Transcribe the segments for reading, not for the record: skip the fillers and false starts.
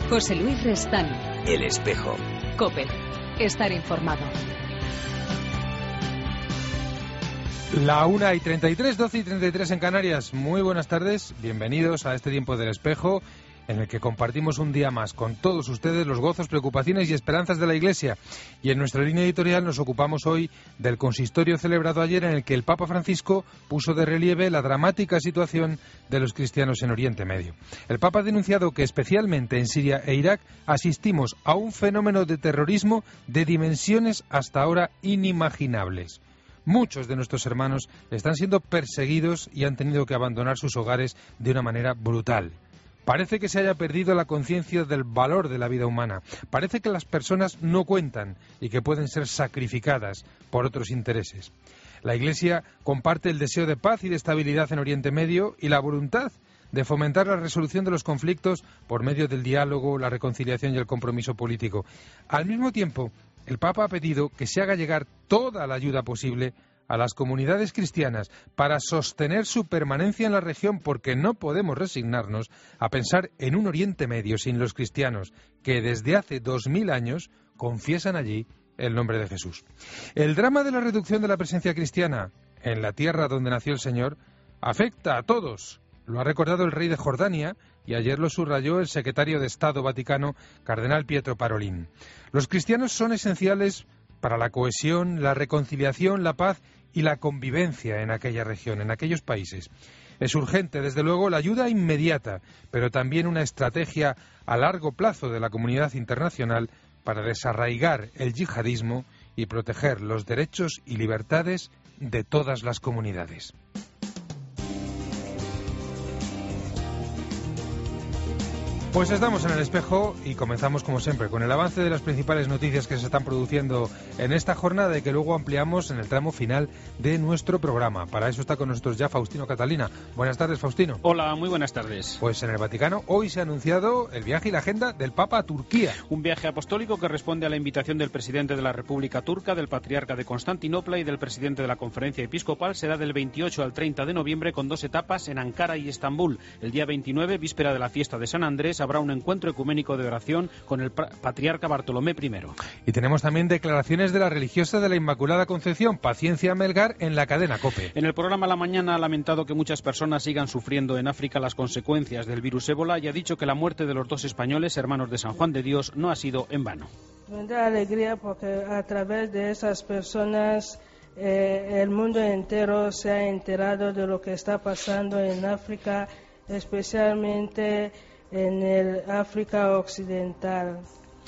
José Luis Restán. El Espejo. COPE. Estar informado. La 1:33, 12:33 en Canarias. Muy buenas tardes, bienvenidos a este tiempo del Espejo, en el que compartimos un día más con todos ustedes los gozos, preocupaciones y esperanzas de la Iglesia. Y en nuestra línea editorial nos ocupamos hoy del consistorio celebrado ayer, en el que el Papa Francisco puso de relieve la dramática situación de los cristianos en Oriente Medio. El Papa ha denunciado que especialmente en Siria e Irak asistimos a un fenómeno de terrorismo de dimensiones hasta ahora inimaginables. Muchos de nuestros hermanos están siendo perseguidos y han tenido que abandonar sus hogares de una manera brutal. Parece que se haya perdido la conciencia del valor de la vida humana. Parece que las personas no cuentan y que pueden ser sacrificadas por otros intereses. La Iglesia comparte el deseo de paz y de estabilidad en Oriente Medio y la voluntad de fomentar la resolución de los conflictos por medio del diálogo, la reconciliación y el compromiso político. Al mismo tiempo, el Papa ha pedido que se haga llegar toda la ayuda posible a las comunidades cristianas para sostener su permanencia en la región, porque no podemos resignarnos a pensar en un Oriente Medio sin los cristianos, que desde hace 2000 años confiesan allí el nombre de Jesús. El drama de la reducción de la presencia cristiana en la tierra donde nació el Señor afecta a todos. Lo ha recordado el rey de Jordania y ayer lo subrayó el secretario de Estado Vaticano, cardenal Pietro Parolin. Los cristianos son esenciales para la cohesión, la reconciliación, la paz y la convivencia en aquella región, en aquellos países. Es urgente, desde luego, la ayuda inmediata, pero también una estrategia a largo plazo de la comunidad internacional para desarraigar el yihadismo y proteger los derechos y libertades de todas las comunidades. Pues estamos en el Espejo y comenzamos como siempre con el avance de las principales noticias que se están produciendo en esta jornada y que luego ampliamos en el tramo final de nuestro programa. Para eso está con nosotros ya Faustino Catalina. Buenas tardes, Faustino. Hola, muy buenas tardes. Pues en el Vaticano hoy se ha anunciado el viaje y la agenda del Papa a Turquía. Un viaje apostólico que responde a la invitación del presidente de la República Turca, del patriarca de Constantinopla y del presidente de la Conferencia Episcopal. Será del 28 al 30 de noviembre con 2 etapas en Ankara y Estambul. El día 29, víspera de la fiesta de San Andrés, habrá un encuentro ecuménico de oración con el patriarca Bartolomé I. Y tenemos también declaraciones de la religiosa de la Inmaculada Concepción, Paciencia Melgar, en la cadena COPE. En el programa La Mañana ha lamentado que muchas personas sigan sufriendo en África las consecuencias del virus ébola y ha dicho que la muerte de los 2 españoles, hermanos de San Juan de Dios, no ha sido en vano. Me da alegría porque a través de esas personas el mundo entero se ha enterado de lo que está pasando en África, especialmente en el África Occidental.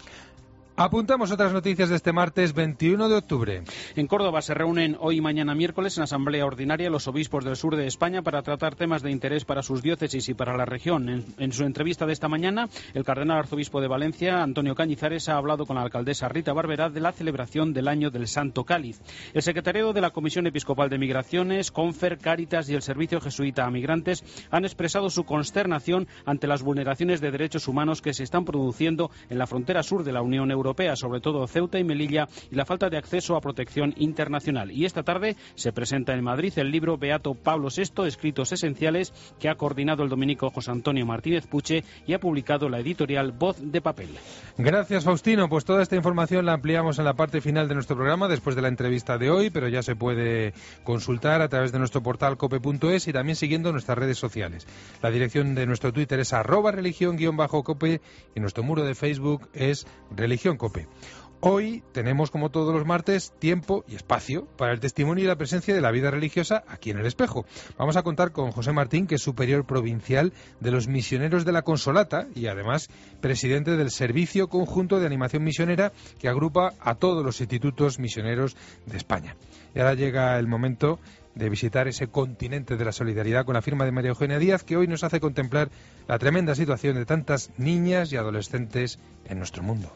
Apuntamos otras noticias de este martes 21 de octubre. En Córdoba se reúnen hoy y mañana miércoles en asamblea ordinaria los obispos del sur de España para tratar temas de interés para sus diócesis y para la región. En su entrevista de esta mañana, el cardenal arzobispo de Valencia, Antonio Cañizares, ha hablado con la alcaldesa Rita Barberá de la celebración del año del Santo Cáliz. El secretariado de la Comisión Episcopal de Migraciones, Confer, Cáritas y el Servicio Jesuita a Migrantes han expresado su consternación ante las vulneraciones de derechos humanos que se están produciendo en la frontera sur de la Unión Europea, sobre todo Ceuta y Melilla, y la falta de acceso a protección internacional. Y esta tarde se presenta en Madrid el libro Beato Pablo VI, Escritos Esenciales, que ha coordinado el dominico José Antonio Martínez Puche y ha publicado la editorial Voz de Papel. Gracias, Faustino. Pues toda esta información la ampliamos en la parte final de nuestro programa después de la entrevista de hoy, pero ya se puede consultar a través de nuestro portal cope.es y también siguiendo nuestras redes sociales. La dirección de nuestro Twitter es @religión_cope y nuestro muro de Facebook es Religión Cope. Hoy tenemos, como todos los martes, tiempo y espacio para el testimonio y la presencia de la vida religiosa aquí en el Espejo. Vamos a contar con José Martín, que es superior provincial de los misioneros de la Consolata y además presidente del Servicio Conjunto de Animación Misionera, que agrupa a todos los institutos misioneros de España. Y ahora llega el momento de visitar ese continente de la solidaridad con la firma de María Eugenia Díaz, que hoy nos hace contemplar la tremenda situación de tantas niñas y adolescentes en nuestro mundo.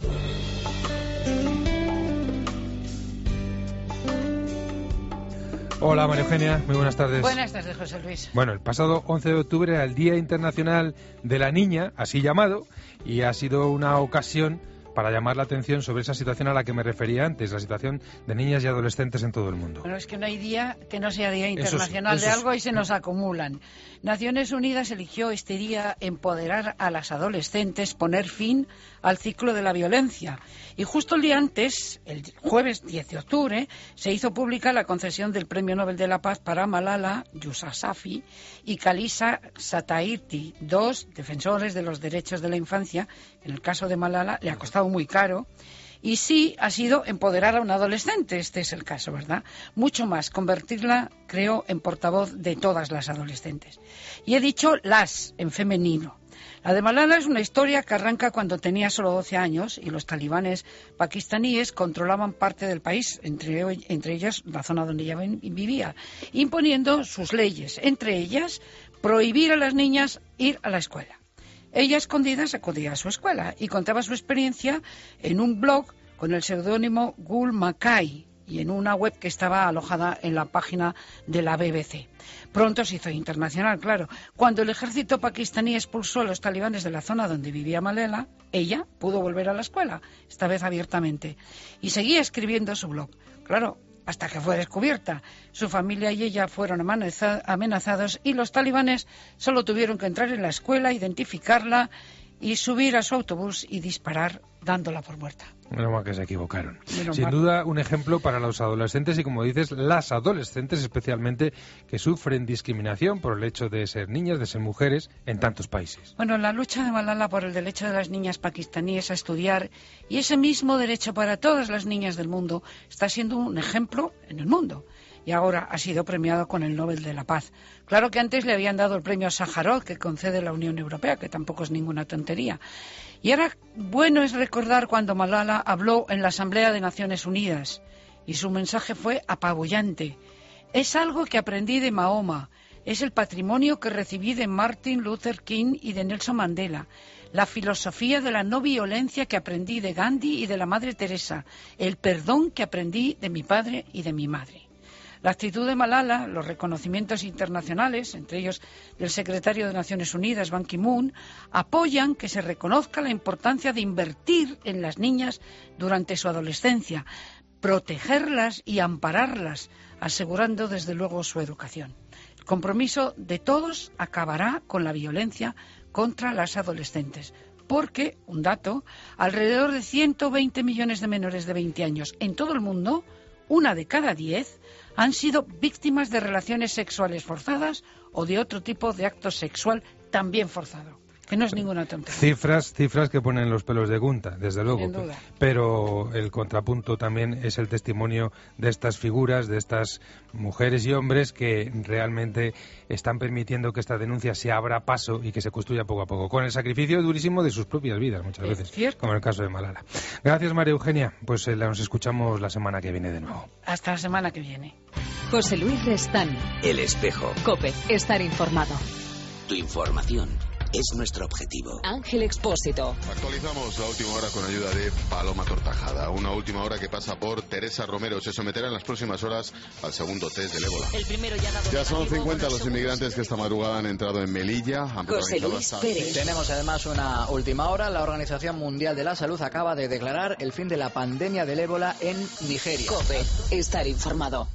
Hola María Eugenia, muy buenas tardes. Buenas tardes, José Luis. Bueno, el pasado 11 de octubre era el Día Internacional de la Niña, así llamado, y ha sido una ocasión para llamar la atención sobre esa situación a la que me refería antes, la situación de niñas y adolescentes en todo el mundo. Bueno, es que no hay día que no sea Día Internacional de algo y se nos acumulan. Naciones Unidas eligió este día empoderar a las adolescentes, poner fin al ciclo de la violencia. Y justo el día antes, el jueves 10 de octubre, se hizo pública la concesión del Premio Nobel de la Paz para Malala Yousafzai y Khalisa Satairti, dos defensores de los derechos de la infancia. En el caso de Malala le ha costado muy caro. Y sí ha sido empoderar a un adolescente, este es el caso, ¿verdad? Mucho más, convertirla, creo, en portavoz de todas las adolescentes. Y he dicho las, en femenino. La de Malala es una historia que arranca cuando tenía solo 12 años y los talibanes pakistaníes controlaban parte del país, entre ellos la zona donde ella vivía, imponiendo sus leyes, entre ellas prohibir a las niñas ir a la escuela. Ella, escondida, acudía a su escuela y contaba su experiencia en un blog con el seudónimo Gul Mackay y en una web que estaba alojada en la página de la BBC. Pronto se hizo internacional, claro. Cuando el ejército pakistaní expulsó a los talibanes de la zona donde vivía Malala, ella pudo volver a la escuela, esta vez abiertamente, y seguía escribiendo su blog. Claro, hasta que fue descubierta. Su familia y ella fueron amenazados y los talibanes solo tuvieron que entrar en la escuela, identificarla y subir a su autobús y disparar dándola por muerta. Menos mal que se equivocaron. Menos Sin mal. duda, un ejemplo para los adolescentes y, como dices, las adolescentes especialmente, que sufren discriminación por el hecho de ser niñas, de ser mujeres, en tantos países. Bueno, la lucha de Malala por el derecho de las niñas pakistaníes a estudiar y ese mismo derecho para todas las niñas del mundo está siendo un ejemplo en el mundo. Y ahora ha sido premiado con el Nobel de la Paz. Claro que antes le habían dado el premio Sájarov que concede la Unión Europea, que tampoco es ninguna tontería. Y ahora bueno es recordar cuando Malala habló en la Asamblea de Naciones Unidas y su mensaje fue apabullante. Es algo que aprendí de Mahoma, es el patrimonio que recibí de Martin Luther King y de Nelson Mandela, la filosofía de la no violencia que aprendí de Gandhi y de la Madre Teresa, el perdón que aprendí de mi padre y de mi madre. La actitud de Malala, los reconocimientos internacionales, entre ellos del secretario de Naciones Unidas, Ban Ki-moon, apoyan que se reconozca la importancia de invertir en las niñas durante su adolescencia, protegerlas y ampararlas, asegurando desde luego su educación. El compromiso de todos acabará con la violencia contra las adolescentes. Porque, un dato, alrededor de 120 millones de menores de 20 años en todo el mundo, una de cada 10, han sido víctimas de relaciones sexuales forzadas o de otro tipo de acto sexual también forzado. Que no es ninguna tontería. Cifras que ponen los pelos de punta, desde luego. Sin duda. Pero el contrapunto también es el testimonio de estas figuras, de estas mujeres y hombres que realmente están permitiendo que esta denuncia se abra paso y que se construya poco a poco, con el sacrificio durísimo de sus propias vidas muchas veces, cierto. como en el caso de Malala. Gracias, María Eugenia. Pues nos escuchamos la semana que viene de nuevo. Hasta la semana que viene. José Luis Restán. El Espejo. COPE. Estar informado. Tu información es nuestro objetivo. Ángel Expósito. Actualizamos la última hora con ayuda de Paloma Tortajada. Una última hora que pasa por Teresa Romero. Se someterá en las próximas horas al segundo test del ébola. El primero Ya son 50 los inmigrantes que esta madrugada han entrado en Melilla. Han José protagonizado Luis hasta... Pérez. Tenemos además una última hora. La Organización Mundial de la Salud acaba de declarar el fin de la pandemia del ébola en Nigeria. COPE. Estar informado.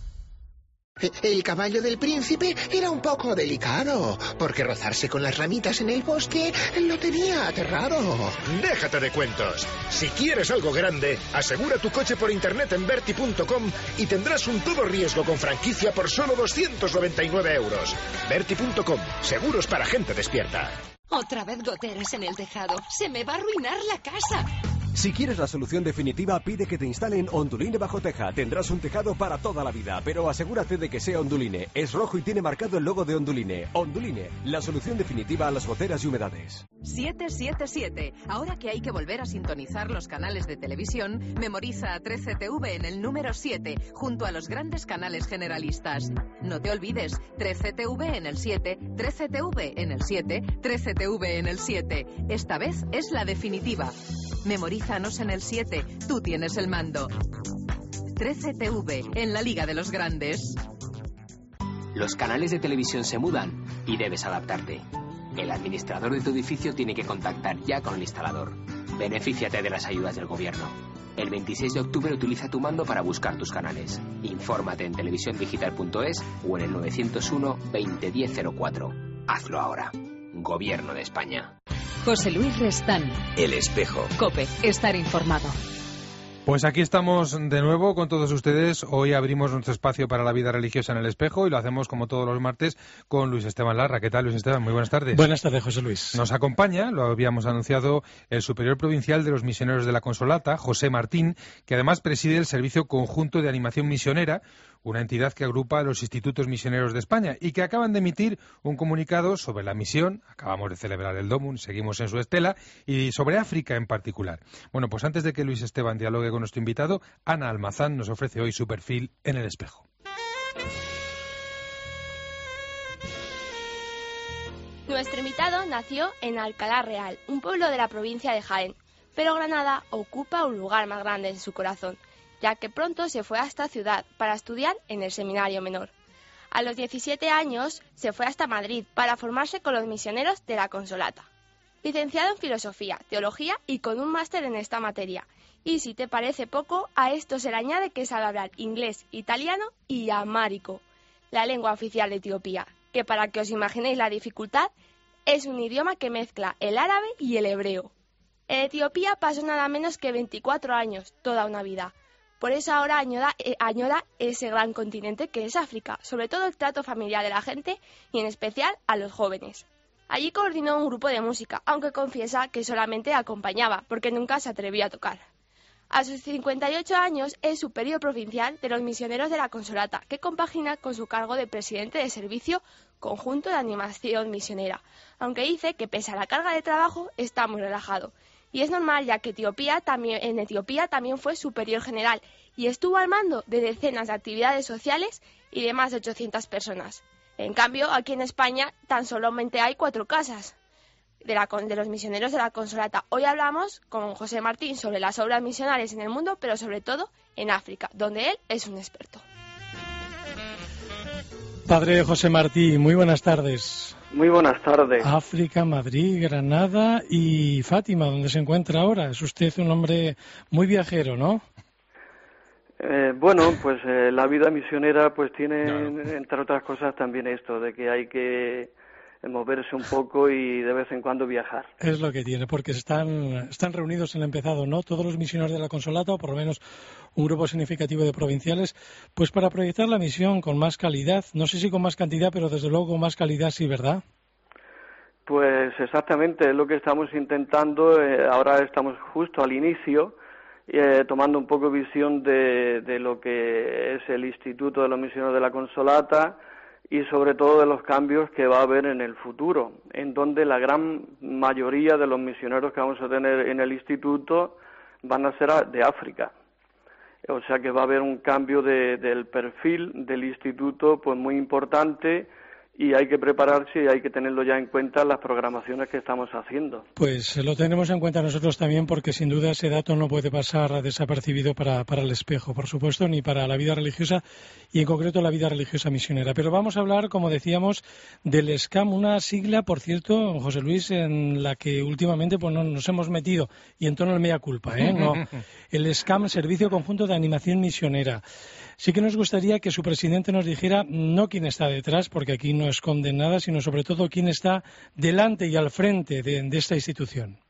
El caballo del príncipe era un poco delicado, porque rozarse con las ramitas en el bosque lo tenía aterrado. Déjate de cuentos. Si quieres algo grande, asegura tu coche por internet en Berti.com y tendrás un todo riesgo con franquicia por solo 299 euros. Berti.com, seguros para gente despierta. Otra vez goteras en el tejado. Se me va a arruinar la casa. Si quieres la solución definitiva, pide que te instalen Onduline bajo teja. Tendrás un tejado para toda la vida, pero asegúrate de que sea Onduline. Es rojo y tiene marcado el logo de Onduline. Onduline, la solución definitiva a las goteras y humedades. 777. Ahora que hay que volver a sintonizar los canales de televisión, memoriza a 13TV en el número 7, junto a los grandes canales generalistas. No te olvides, 13TV en el 7, 13TV en el 7, 13TV en el 7. Esta vez es la definitiva. Memorízanos en el 7, tú tienes el mando. 13TV, en la Liga de los Grandes. Los canales de televisión se mudan y debes adaptarte. El administrador de tu edificio tiene que contactar ya con el instalador. Benefíciate de las ayudas del gobierno. El 26 de octubre utiliza tu mando para buscar tus canales. Infórmate en televisiondigital.es o en el 901 201004. Hazlo ahora. Gobierno de España. José Luis Restán. El Espejo. COPE. Estar informado. Pues aquí estamos de nuevo con todos ustedes. Hoy abrimos nuestro espacio para la vida religiosa en El Espejo y lo hacemos como todos los martes con Luis Esteban Larra. ¿Qué tal, Luis Esteban? Muy buenas tardes. Buenas tardes, José Luis. Nos acompaña, lo habíamos anunciado, el superior provincial de los misioneros de la Consolata, José Martín, que además preside el Servicio Conjunto de Animación Misionera, una entidad que agrupa a los institutos misioneros de España y que acaban de emitir un comunicado sobre la misión. Acabamos de celebrar el Domum, seguimos en su estela, y sobre África en particular. Bueno, pues antes de que Luis Esteban dialogue con nuestro invitado, Ana Almazán nos ofrece hoy su perfil en El Espejo. Nuestro invitado nació en Alcalá Real, un pueblo de la provincia de Jaén, pero Granada ocupa un lugar más grande en su corazón, ya que pronto se fue a esta ciudad para estudiar en el Seminario Menor. A los 17 años se fue hasta Madrid para formarse con los misioneros de la Consolata. Licenciado en Filosofía, Teología y con un máster en esta materia. Y si te parece poco, a esto se le añade que sabe hablar inglés, italiano y amárico, la lengua oficial de Etiopía, que para que os imaginéis la dificultad, es un idioma que mezcla el árabe y el hebreo. En Etiopía pasó nada menos que 24 años, toda una vida. Por eso ahora añora ese gran continente que es África, sobre todo el trato familiar de la gente y en especial a los jóvenes. Allí coordinó un grupo de música, aunque confiesa que solamente acompañaba, porque nunca se atrevía a tocar. A sus 58 años es superior provincial de los misioneros de la Consolata, que compagina con su cargo de presidente de Servicio Conjunto de Animación Misionera, aunque dice que pese a la carga de trabajo está muy relajado. Y es normal, ya que en Etiopía también fue superior general y estuvo al mando de decenas de actividades sociales y de más de 800 personas. En cambio, aquí en España tan solamente hay 4 casas de los misioneros de la Consolata. Hoy hablamos con José Martín sobre las obras misionales en el mundo, pero sobre todo en África, donde él es un experto. Padre José Martín, muy buenas tardes. Muy buenas tardes. África, Madrid, Granada y Fátima, donde se encuentra ahora. Es usted un hombre muy viajero, ¿no? Bueno, pues la vida misionera pues tiene, entre otras cosas, también esto, de que hay que moverse un poco y de vez en cuando viajar. Es lo que tiene, porque están reunidos en el empezado, ¿no? Todos los misioneros de la Consolata, o por lo menos un grupo significativo de provinciales, pues para proyectar la misión con más calidad. No sé si con más cantidad, pero desde luego con más calidad, sí, ¿verdad? Pues exactamente, es lo que estamos intentando. Ahora estamos justo al inicio, tomando un poco visión de lo que es el Instituto de los Misioneros de la Consolata, y sobre todo de los cambios que va a haber en el futuro, en donde la gran mayoría de los misioneros que vamos a tener en el instituto van a ser de África. O sea que va a haber un cambio del perfil del instituto pues muy importante, y hay que prepararse y hay que tenerlo ya en cuenta en las programaciones que estamos haciendo. Pues lo tenemos en cuenta nosotros también, porque sin duda ese dato no puede pasar desapercibido para el Espejo, por supuesto, ni para la vida religiosa y en concreto la vida religiosa misionera. Pero vamos a hablar, como decíamos, del SCAM, una sigla, por cierto, José Luis, en la que últimamente pues, no nos hemos metido, y en tono el mea culpa, no. El SCAM, Servicio Conjunto de Animación Misionera. Sí que nos gustaría que su presidente nos dijera no quién está detrás, porque aquí no esconden nada, sino sobre todo quién está delante y al frente de esta institución.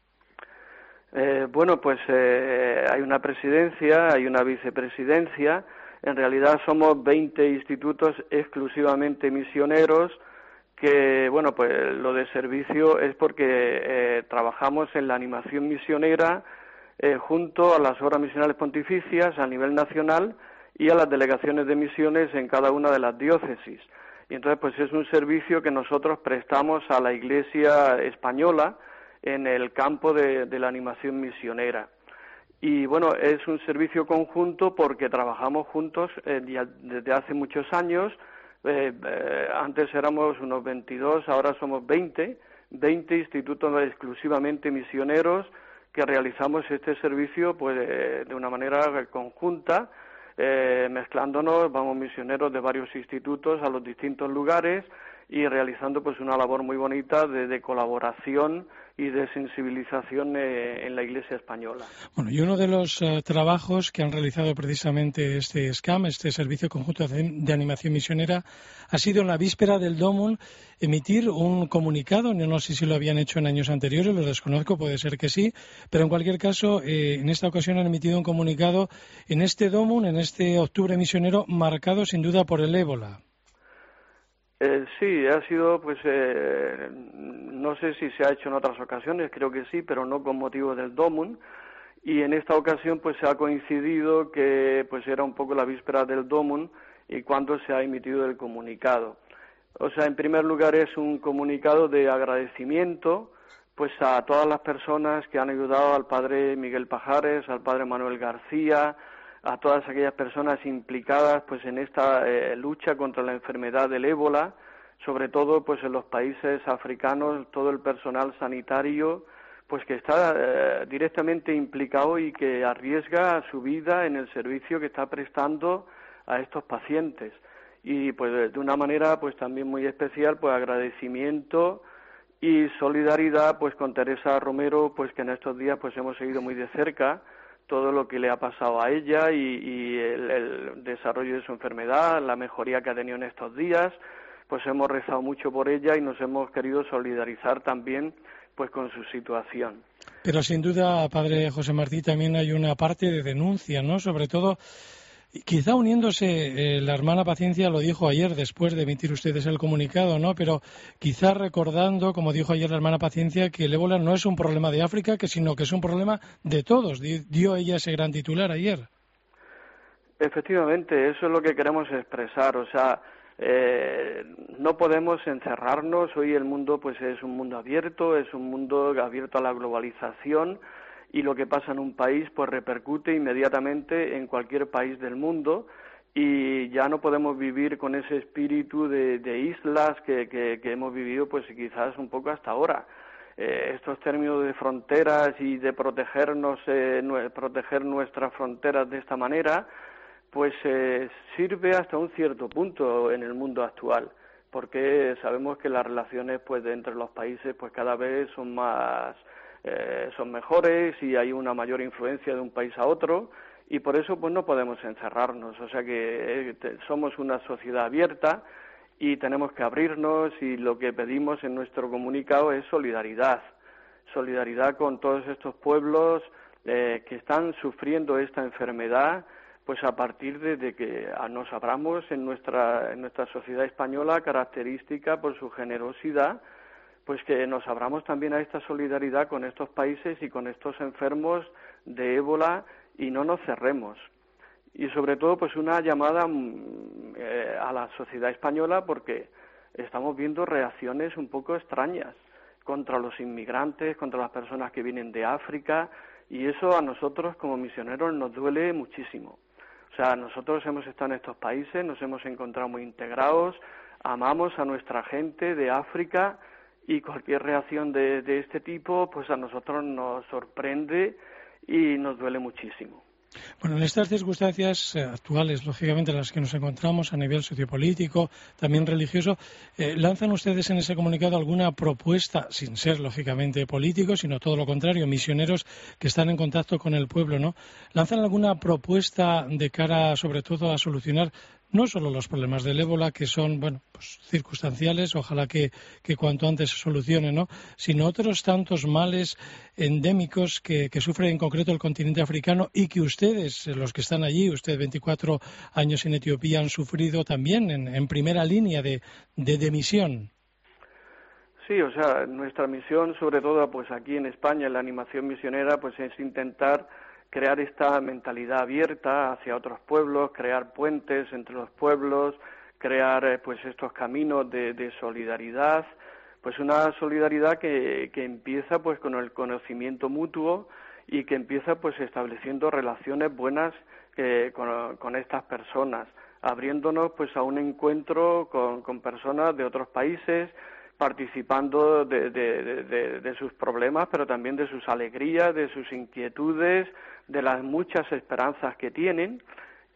Bueno, pues hay una presidencia, hay una vicepresidencia. En realidad somos 20 institutos exclusivamente misioneros, que, bueno, pues lo de servicio es porque trabajamos en la animación misionera junto a las obras misionales pontificias a nivel nacional y a las delegaciones de misiones en cada una de las diócesis. Y entonces pues es un servicio que nosotros prestamos a la Iglesia española en el campo de la animación misionera. Y bueno, es un servicio conjunto porque trabajamos juntos desde hace muchos años. Antes éramos unos 22, ahora somos 20 institutos exclusivamente misioneros que realizamos este servicio pues de una manera conjunta, mezclándonos, vamos misioneros de varios institutos a los distintos lugares, y realizando pues una labor muy bonita de colaboración y de sensibilización en la Iglesia española. Bueno, y uno de los trabajos que han realizado precisamente este SCAM, este Servicio Conjunto de Animación Misionera, ha sido en la víspera del Domum emitir un comunicado. No sé si lo habían hecho en años anteriores, lo desconozco, puede ser que sí, pero en cualquier caso, en esta ocasión han emitido un comunicado en este Domum, en este octubre misionero, marcado sin duda por el ébola. Sí, ha sido, pues, no sé si se ha hecho en otras ocasiones, creo que sí, pero no con motivo del Domum, y en esta ocasión, pues, se ha coincidido que, pues, era un poco la víspera del Domum y cuando se ha emitido el comunicado. O sea, en primer lugar es un comunicado de agradecimiento, pues, a todas las personas que han ayudado al padre Miguel Pajares, al padre Manuel García, a todas aquellas personas implicadas pues en esta lucha contra la enfermedad del ébola, sobre todo pues en los países africanos, todo el personal sanitario pues que está directamente implicado y que arriesga su vida en el servicio que está prestando a estos pacientes. Y pues de una manera pues también muy especial, pues agradecimiento y solidaridad pues con Teresa Romero, pues que en estos días pues hemos seguido muy de cerca todo lo que le ha pasado a ella y el desarrollo de su enfermedad, la mejoría que ha tenido en estos días, pues hemos rezado mucho por ella y nos hemos querido solidarizar también pues con su situación. Pero sin duda, padre José Martí, también hay una parte de denuncia, ¿no? Sobre todo, quizá uniéndose, la hermana Paciencia lo dijo ayer después de emitir ustedes el comunicado, ¿no? Pero quizá recordando, como dijo ayer la hermana Paciencia, que el ébola no es un problema de África, sino que es un problema de todos. Dio ella ese gran titular ayer. Efectivamente, eso es lo que queremos expresar. O sea, no podemos encerrarnos. Hoy el mundo pues es un mundo abierto, es un mundo abierto a la globalización. Y lo que pasa en un país pues repercute inmediatamente en cualquier país del mundo y ya no podemos vivir con ese espíritu de islas que hemos vivido pues quizás un poco hasta ahora. Estos términos de fronteras y de protegernos, proteger nuestras fronteras de esta manera pues sirve hasta un cierto punto en el mundo actual, porque sabemos que las relaciones pues entre los países pues cada vez son mejores y hay una mayor influencia de un país a otro y por eso pues no podemos encerrarnos. O sea que somos una sociedad abierta y tenemos que abrirnos y lo que pedimos en nuestro comunicado es solidaridad con todos estos pueblos que están sufriendo esta enfermedad, pues a partir de que nos abramos en nuestra sociedad española, característica por su generosidad, pues que nos abramos también a esta solidaridad con estos países y con estos enfermos de ébola y no nos cerremos. Y sobre todo pues una llamada a la sociedad española porque estamos viendo reacciones un poco extrañas contra los inmigrantes, contra las personas que vienen de África y eso a nosotros como misioneros nos duele muchísimo. O sea, nosotros hemos estado en estos países, nos hemos encontrado muy integrados, amamos a nuestra gente de África y cualquier reacción de este tipo, pues a nosotros nos sorprende y nos duele muchísimo. Bueno, en estas circunstancias actuales, lógicamente, en las que nos encontramos a nivel sociopolítico, también religioso, ¿lanzan ustedes en ese comunicado alguna propuesta, sin ser, lógicamente, políticos, sino todo lo contrario, misioneros que están en contacto con el pueblo, ¿no? ¿Lanzan alguna propuesta de cara, sobre todo, a solucionar no solo los problemas del ébola, que son, bueno, pues circunstanciales, ojalá que cuanto antes se solucionen, ¿no?, sino otros tantos males endémicos que sufre en concreto el continente africano y que ustedes, los que están allí, usted 24 años en Etiopía, han sufrido también en primera línea de misión? Sí, o sea, nuestra misión, sobre todo pues aquí en España, en la animación misionera, pues es intentar crear esta mentalidad abierta hacia otros pueblos, crear puentes entre los pueblos, crear pues estos caminos de solidaridad, pues una solidaridad que empieza pues con el conocimiento mutuo y que empieza pues estableciendo relaciones buenas con estas personas, abriéndonos pues a un encuentro con personas de otros países, participando de sus problemas, pero también de sus alegrías, de sus inquietudes, de las muchas esperanzas que tienen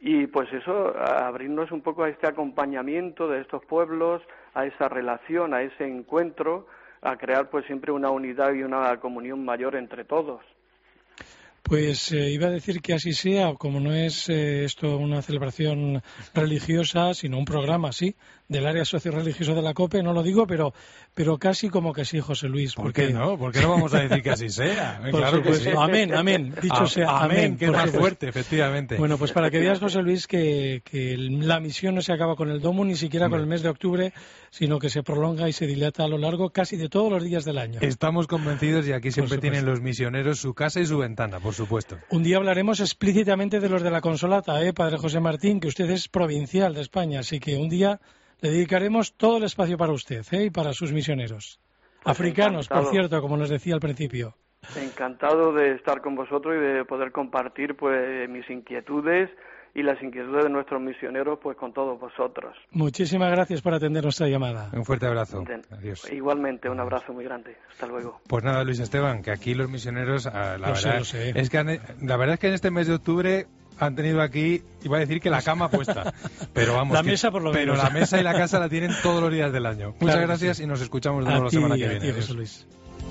y pues eso, abrirnos un poco a este acompañamiento de estos pueblos, a esa relación, a ese encuentro, a crear pues siempre una unidad y una comunión mayor entre todos. Pues iba a decir que así sea, como no es esto una celebración religiosa, sino un programa, sí, del área socio-religiosa de la COPE, no lo digo, pero casi como que sí, José Luis. ¿Por qué no? ¿Por qué no vamos a decir que así sea? Claro que sí. Amén, amén, dicho sea, amén. Que es más fuerte, efectivamente. Bueno, pues para que veas, José Luis, que la misión no se acaba con el Domo, ni siquiera con el mes de octubre, sino que se prolonga y se dilata a lo largo casi de todos los días del año. Estamos convencidos y aquí siempre tienen los misioneros su casa y su ventana, por supuesto. Un día hablaremos explícitamente de los de la Consolata, Padre José Martín, que usted es provincial de España, así que un día le dedicaremos todo el espacio para usted y para sus misioneros. Pues africanos, encantado. Por cierto, como nos decía al principio. Encantado de estar con vosotros y de poder compartir pues mis inquietudes y las inquietudes de nuestros misioneros pues con todos vosotros. Muchísimas gracias por atender nuestra llamada. Un fuerte abrazo. Adiós. Igualmente, un abrazo muy grande. Hasta luego. Pues nada, Luis Esteban, que aquí los misioneros, la verdad es que en este mes de octubre han tenido aquí, iba a decir que la cama puesta, pero vamos, la mesa por lo menos. Pero la mesa y la casa la tienen todos los días del año. Muchas gracias y nos escuchamos de nuevo la semana que viene. José Luis.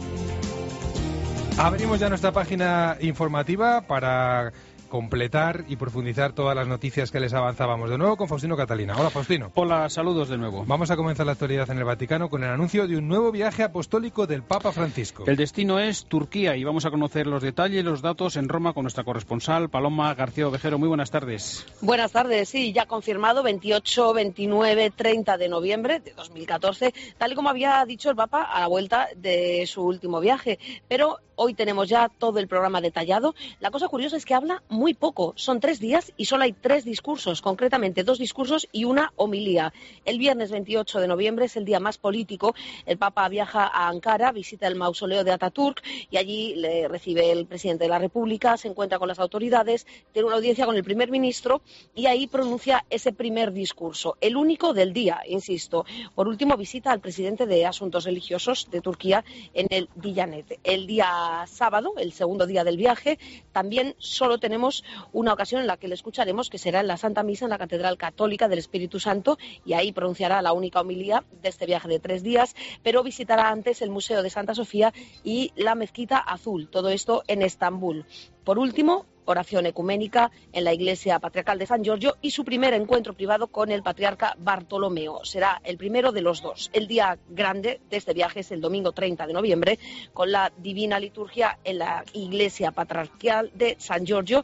Abrimos ya nuestra página informativa para completar y profundizar todas las noticias que les avanzábamos. De nuevo con Faustino Catalina. Hola, Faustino. Hola, saludos de nuevo. Vamos a comenzar la actualidad en el Vaticano con el anuncio de un nuevo viaje apostólico del Papa Francisco. El destino es Turquía y vamos a conocer los detalles y los datos en Roma con nuestra corresponsal Paloma García Ovejero. Muy buenas tardes. Buenas tardes, sí, ya confirmado 28, 29, 30 de noviembre de 2014, tal y como había dicho el Papa a la vuelta de su último viaje. Pero hoy tenemos ya todo el programa detallado. La cosa curiosa es que habla muy poco. Son 3 días y solo hay 3 discursos, concretamente 2 discursos y una homilía. El viernes 28 de noviembre es el día más político. El Papa viaja a Ankara, visita el mausoleo de Ataturk y allí le recibe el presidente de la República, se encuentra con las autoridades, tiene una audiencia con el primer ministro y ahí pronuncia ese primer discurso, el único del día, insisto. Por último, visita al presidente de Asuntos Religiosos de Turquía en el Diyanet. El día sábado, el segundo día del viaje, también solo tenemos una ocasión en la que le escucharemos, que será en la Santa Misa en la Catedral Católica del Espíritu Santo, y ahí pronunciará la única homilía de este viaje de 3 días, pero visitará antes el Museo de Santa Sofía y la Mezquita Azul, todo esto en Estambul. Por último, oración ecuménica en la Iglesia Patriarcal de San Giorgio y su primer encuentro privado con el patriarca Bartolomeo. Será el primero de los 2. El día grande de este viaje es el domingo 30 de noviembre, con la Divina Liturgia en la Iglesia Patriarcal de San Giorgio,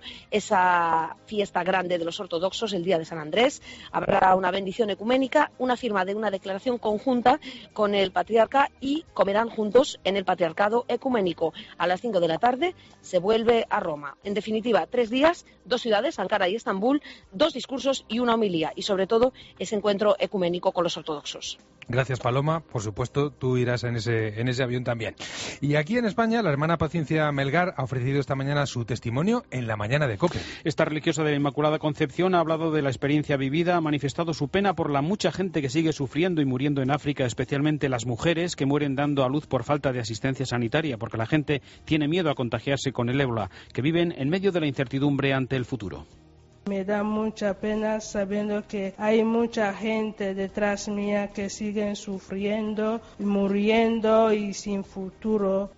esa fiesta grande de los ortodoxos, el día de San Andrés. Habrá una bendición ecuménica, una firma de una declaración conjunta con el patriarca y comerán juntos en el patriarcado ecuménico. A las 5 de la tarde se vuelve a Roma. En definitiva, 3 días, 2 ciudades, Ankara y Estambul, 2 discursos y una homilía, y sobre todo ese encuentro ecuménico con los ortodoxos. Gracias, Paloma. Por supuesto, tú irás en ese avión también. Y aquí en España, la hermana Paciencia Melgar ha ofrecido esta mañana su testimonio en la mañana de COPE. Esta religiosa de la Inmaculada Concepción ha hablado de la experiencia vivida, ha manifestado su pena por la mucha gente que sigue sufriendo y muriendo en África, especialmente las mujeres que mueren dando a luz por falta de asistencia sanitaria, porque la gente tiene miedo a contagiarse con el ébola, que viven en medio de la incertidumbre ante el futuro. Me da mucha pena sabiendo que hay mucha gente detrás mía que siguen sufriendo, muriendo y sin futuro.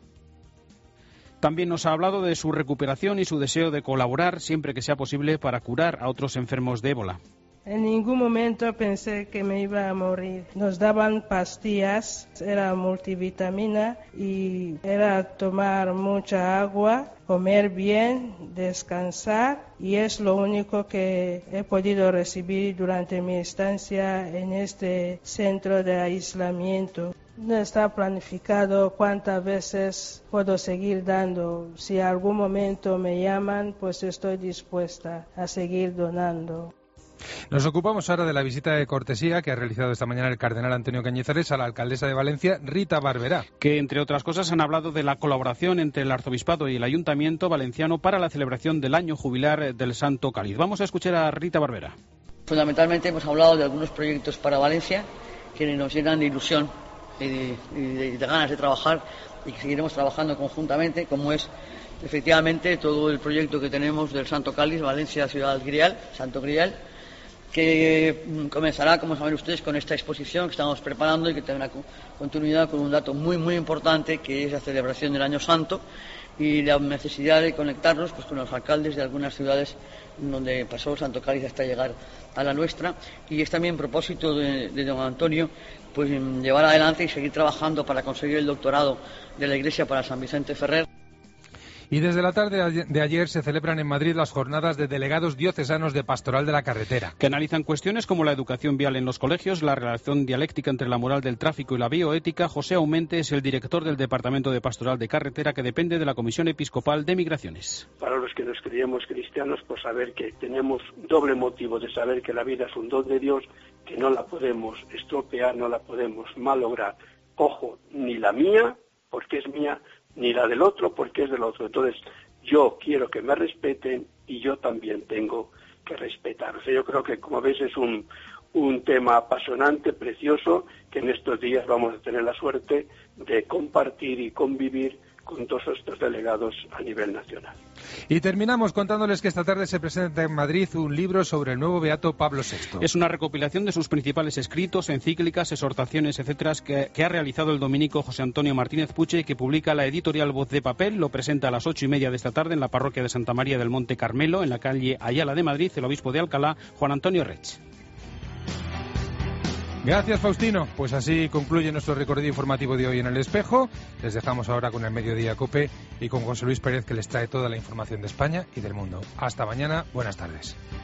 También nos ha hablado de su recuperación y su deseo de colaborar siempre que sea posible para curar a otros enfermos de ébola. En ningún momento pensé que me iba a morir. Nos daban pastillas, era multivitamina y era tomar mucha agua, comer bien, descansar, y es lo único que he podido recibir durante mi estancia en este centro de aislamiento. No está planificado cuántas veces puedo seguir dando. Si algún momento me llaman, pues estoy dispuesta a seguir donando. Nos ocupamos ahora de la visita de cortesía que ha realizado esta mañana el cardenal Antonio Cañizares a la alcaldesa de Valencia, Rita Barberá. Que, entre otras cosas, han hablado de la colaboración entre el arzobispado y el ayuntamiento valenciano para la celebración del año jubilar del Santo Cáliz. Vamos a escuchar a Rita Barberá. Fundamentalmente hemos hablado de algunos proyectos para Valencia que nos llenan de ilusión y de ganas de trabajar y que seguiremos trabajando conjuntamente, como es efectivamente todo el proyecto que tenemos del Santo Cáliz, Valencia Ciudad Grial, Santo Grial, que comenzará, como saben ustedes, con esta exposición que estamos preparando y que tendrá continuidad con un dato muy muy importante, que es la celebración del Año Santo y la necesidad de conectarnos pues con los alcaldes de algunas ciudades donde pasó Santo Cáliz hasta llegar a la nuestra, y es también propósito de don Antonio pues llevar adelante y seguir trabajando para conseguir el doctorado de la Iglesia para San Vicente Ferrer. Y desde la tarde de ayer se celebran en Madrid las jornadas de delegados diocesanos de Pastoral de la Carretera, que analizan cuestiones como la educación vial en los colegios, la relación dialéctica entre la moral del tráfico y la bioética. José Aumente es el director del Departamento de Pastoral de Carretera, que depende de la Comisión Episcopal de Migraciones. Para los que nos creemos cristianos, pues saber que tenemos doble motivo de saber que la vida es un don de Dios, que no la podemos estropear, no la podemos malograr. Ojo, ni la mía, porque es mía, ni la del otro porque es del otro. Entonces, yo quiero que me respeten y yo también tengo que respetar. O sea, yo creo que, como veis, es un tema apasionante, precioso, que en estos días vamos a tener la suerte de compartir y convivir con todos estos delegados a nivel nacional. Y terminamos contándoles que esta tarde se presenta en Madrid un libro sobre el nuevo beato Pablo VI. Es una recopilación de sus principales escritos, encíclicas, exhortaciones, etcétera, que ha realizado el dominico José Antonio Martínez Puche y que publica la editorial Voz de Papel. Lo presenta a las 8:30 de esta tarde en la parroquia de Santa María del Monte Carmelo, en la calle Ayala de Madrid, el obispo de Alcalá, Juan Antonio Rech. Gracias, Faustino. Pues así concluye nuestro recorrido informativo de hoy en El Espejo. Les dejamos ahora con el Mediodía COPE y con José Luis Pérez, que les trae toda la información de España y del mundo. Hasta mañana. Buenas tardes.